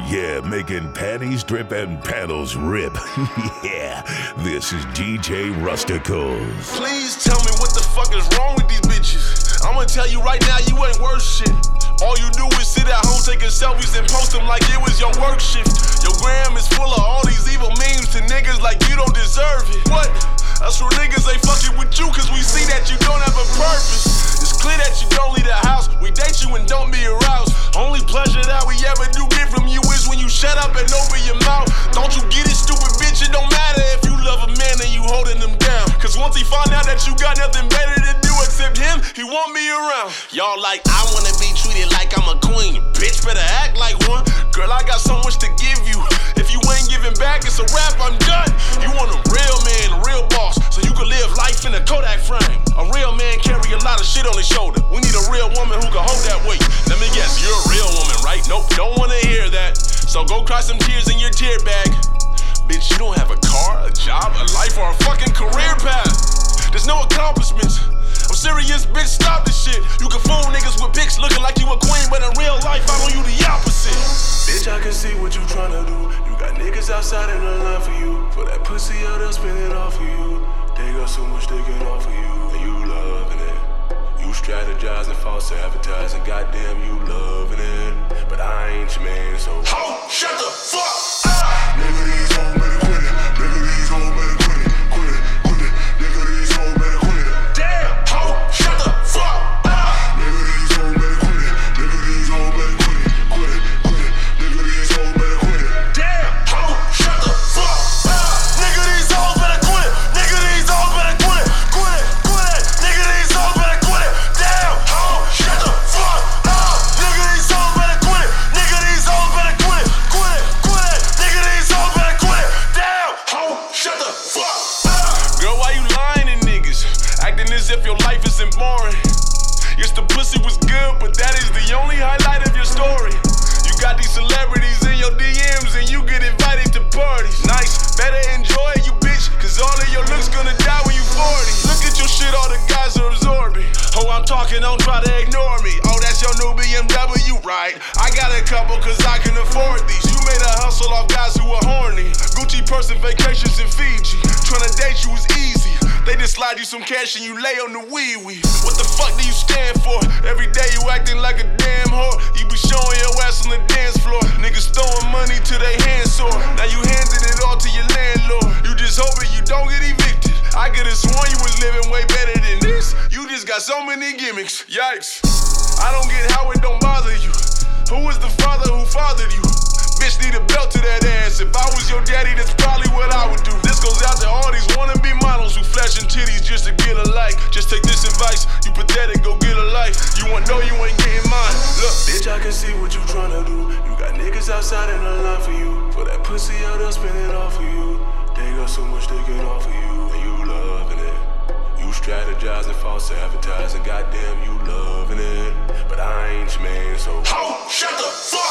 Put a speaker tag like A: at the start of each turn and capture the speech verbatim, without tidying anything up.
A: Yeah, making panties drip and panels rip. Yeah, this is D J Rusticals.
B: Please tell me what the fuck is wrong with these bitches. I'ma tell you right now, you ain't worth shit. All you do is sit at home taking selfies and post them like it was your work shift. Your gram is full of all these evil memes to niggas like you don't deserve it. What? Us real niggas ain't fucking with you cause we see that you don't have a purpose. It's clear that you don't leave the house. We date you and don't be aroused. Only pleasure that we ever do get from you is when you shut up and open your mouth. Don't you get it, stupid bitch? It don't matter if you love a man and you holding him down. Cause once he find out that you got nothing better to do except him, he won't be around. Y'all like, I wanna be treated like I'm a queen. Bitch, better act like one. Girl, I got so much to give you. If you ain't giving back, it's a wrap, I'm done. You want a real man, a real boss, so you can live life in a Kodak frame. A real man carry a lot of shit on his shoulder. We need a real woman who can hold that weight. Let me guess, you're a real woman, right? Nope, don't wanna hear that. So go cry some tears in your tear bag. Bitch, you don't have a car, a job, a life, or a fucking career path. There's no accomplishments. I'm serious, bitch, stop this shit. You can fool niggas with pics looking like you a queen, but in real life, I know you the opposite. Bitch, I can see what you tryna do. You got niggas outside in the line for you. For that pussy, out there spin it off for you. They got so much they can offer you, and you loving it. You strategizing, false advertising, goddamn, you loving it. But I ain't your man, so ho, shut the fuck up. Nigga, these hoes better quit it. Nigga, these hoes better quit it. Quit it, quit it. Nigga, these hoes better quit it. Damn, ho, shut the fuck up. Nigga, these hoes better quit it. Nigga, these hoes better quit it. Quit it, quit it. Nigga, these hoes better quit it. Damn, ho, shut the fuck up. Nigga, these hoes better quit it. Nigga, these hoes better quit it. Quit it, quit it. Nigga, these hoes better quit it. Damn, ho, shut the fuck up. Nigga, these hoes better quit it. Nigga, these hoes better quit it. Quit it, quit it. Nigga, these hoes better quit it. Damn, ho, shut the fuck up. Girl, why you lying to niggas? Acting as if your life isn't boring. Yes, the pussy was good, but that is the only highlight of your story. You got these celebrities in your D Ms and you get invited to parties. Nice, better enjoy it, you bitch, cause all of your looks gonna die when you forty. Look at your shit, all the guys are absorbing. Oh, I'm talking, don't try to ignore me. Oh, that's your new B M W, right? I got a couple cause I can afford these. You made a hustle off guys who are horny. Gucci purse and vacations in Fiji. Tryna date you was easy. They just slide you some cash and you lay on the wee-wee. What the fuck do you stand for? Every day you acting like a damn whore. You be showing your ass on the dance floor. Niggas throwing money till they hands sore. Now you handed it all to your landlord. You just hoping you don't get evicted. I could've sworn you was living way better than this. You just got so many gimmicks. Yikes. I don't get how it don't bother you. Who was the father who fathered you? Bitch need a belt to that ass. If I was your daddy, that's probably what I would do. This goes out to all these wannabe models who flashing titties just to get a like. Just take this advice, you pathetic, go get a life. You want know you ain't getting mine. Look, bitch, I can see what you tryna do. You got niggas outside in the line for you. For that pussy out there spin it off for you. They got so much they can offer you, and you loving it. You strategizing, false advertising, goddamn, you loving it. But I ain't your man, so ho, shut the fuck